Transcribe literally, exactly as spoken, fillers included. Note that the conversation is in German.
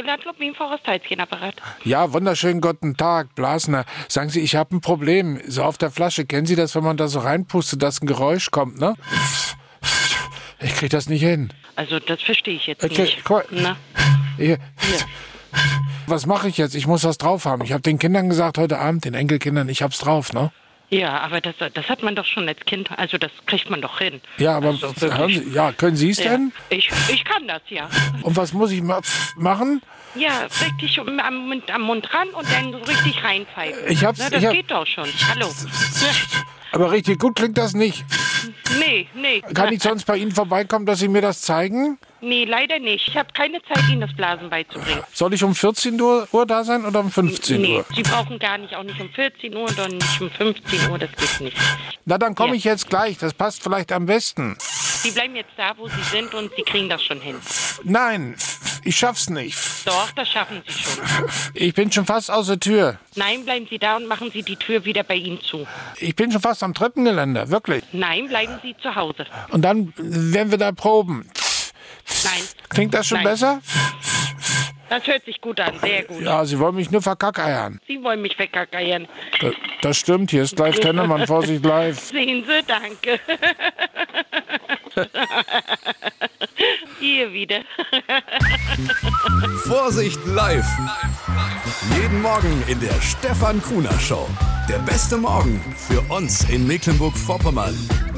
Landlob wie ein Forst-Heizchen-Apparat. Ja, wunderschönen guten Tag, Blasner. Sagen Sie, ich habe ein Problem. So auf der Flasche, kennen Sie das, wenn man da so reinpustet, dass ein Geräusch kommt, ne? Ich krieg das nicht hin. Also das verstehe ich jetzt Okay, nicht. cool. Na? Hier. Hier. Was mache ich jetzt? Ich muss das drauf haben. Ich habe den Kindern gesagt heute Abend, den Enkelkindern, ich hab's drauf, ne? Ja, aber das, das hat man doch schon als Kind, also das kriegt man doch hin. Ja, aber Also, hören Sie, ja, können Sie es ja. denn? Ich, ich kann das, ja. Und was muss ich ma machen? Ja, richtig am Mund, am Mund ran und dann so richtig reinpfeifen. Ich hab's, Na, das ich hab, geht doch schon. Hallo. aber richtig gut klingt das nicht. Nee, nee. Kann ich sonst bei Ihnen vorbeikommen, dass Sie mir das zeigen? Nee, leider nicht. Ich habe keine Zeit, Ihnen das Blasen beizubringen. Soll ich um vierzehn Uhr da sein oder um fünfzehn Nee, Uhr? Sie brauchen gar nicht, auch nicht um vierzehn Uhr und nicht um fünfzehn Uhr, das geht nicht. Na, dann komme Ja. ich jetzt gleich. Das passt vielleicht am besten. Sie bleiben jetzt da, wo Sie sind und Sie kriegen das schon hin. Nein, ich schaff's nicht. Doch, das schaffen Sie schon. Ich bin schon fast aus der Tür. Nein, bleiben Sie da und machen Sie die Tür wieder bei Ihnen zu. Ich bin schon fast am Treppengeländer, wirklich. Nein, bleiben Sie zu Hause. Und dann werden wir da proben. Nein. Klingt das schon Nein. besser? Das hört sich gut an, sehr gut. Ja, Sie wollen mich nur verkackeiern. Sie wollen mich wegkackeiern. Das, das stimmt, hier ist live Tennemann, Vorsicht live. Sehen Sie, danke. Hier wieder. Vorsicht live. Jeden Morgen in der Stefan Kuhner Show. Der beste Morgen für uns in Mecklenburg-Vorpommern.